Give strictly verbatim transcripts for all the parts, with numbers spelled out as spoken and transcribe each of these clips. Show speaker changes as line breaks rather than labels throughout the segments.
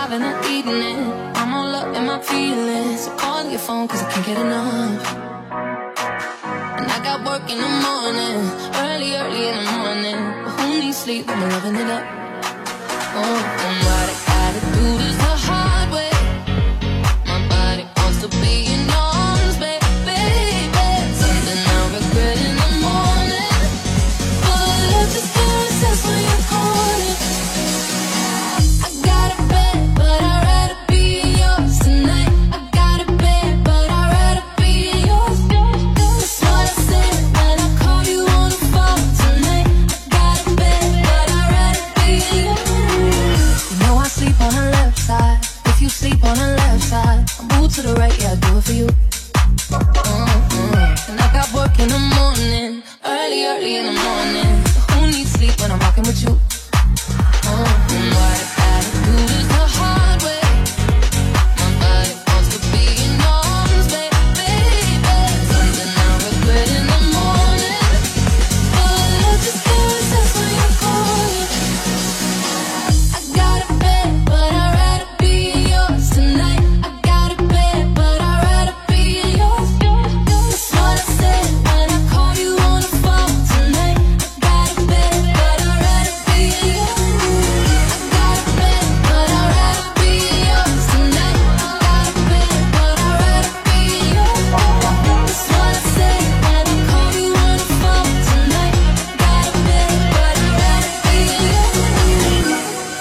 having an evening. I'm all up in my feelings, so call your phone cause I can't get enough. And I got work in the morning, early, early in the morning. But who needs sleep when we're loving it up? Oh, and what I gotta do this the hard way. My body wants to be in arms, baby, baby. Something I regret in the morning. But let's just do it, that's when you're calling. I got a bed, but I'd rather be yours tonight. I got a bed, but I'd rather be yours. That's what I said when I called you on the phone tonight. I got a bed, but I'd rather be yours. You know I sleep on the left side. If you sleep on the left side, I move to the right, yeah, I do it for you. Mm-hmm. And I got work in the morning, early, early in the morning. So who needs sleep when I'm rocking with you? Mm-hmm. What I gotta do this the hard way. My body wants to be in arms, baby, baby. Something I regret in the morning. But let's just do it, that's when you're calling. I got a bed, but I'd rather be yours tonight. I got a bed, but I'd rather be yours. That's what I said when I called you on the phone tonight. I got a bed, but I'd rather be yours. I got a bed, but I'd rather be yours tonight. I got a bed, but I'd rather be yours. That's what I said when I called you on the phone tonight. I got a bed, but I'd rather be yours.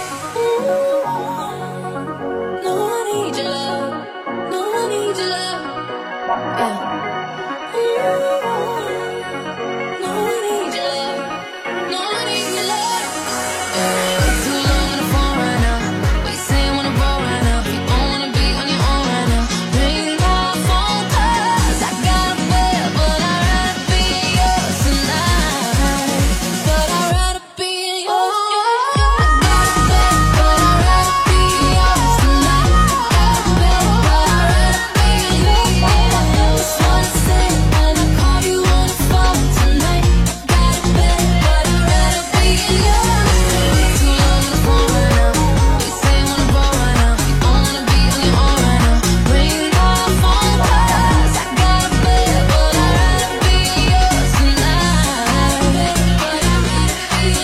No, I need your love. No, I need your love. Yeah. No, I need your love. No, I need your love. Yeah. Too long on the phone right now. What you saying wanna roll right now? You don't wanna be on your own right now. Ring my phone 'cause I got a bed, but I'd rather be yours tonight. But I'd rather be yours. I got a bed, but I'd rather be yours tonight. Got a bed, but I'd rather be yours. That's what I said when I called you on the phone tonight. Got a bed, but I'd rather be yours. Too long on the phone right now. What you saying wanna roll right now? You don't wanna be on your own right now. Ring my phone 'cause I got a bed, but I'd rather be yours tonight. But I'd rather be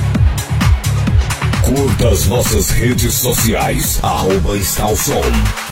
Curta as nossas redes sociais, arroba Está o Som.